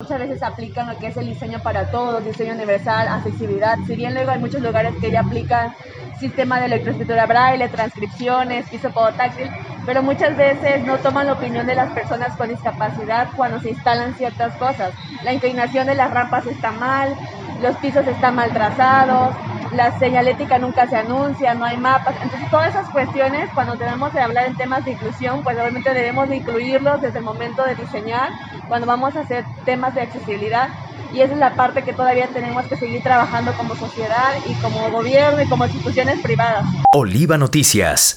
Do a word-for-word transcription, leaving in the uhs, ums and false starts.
muchas veces aplican lo que es el diseño para todos, diseño universal, accesibilidad. Si bien luego hay muchos lugares que ya aplican sistema de electroescritura braille, transcripciones, piso podotáctil, pero muchas veces no toman la opinión de las personas con discapacidad cuando se instalan ciertas cosas. La inclinación de las rampas está mal, los pisos están mal trazados, la señalética nunca se anuncia, no hay mapas. Entonces todas esas cuestiones, cuando tenemos que hablar en temas de inclusión, pues obviamente debemos de incluirlos desde el momento de diseñar, cuando vamos a hacer temas de accesibilidad. Y esa es la parte que todavía tenemos que seguir trabajando como sociedad y como gobierno y como instituciones privadas. Oliva Noticias.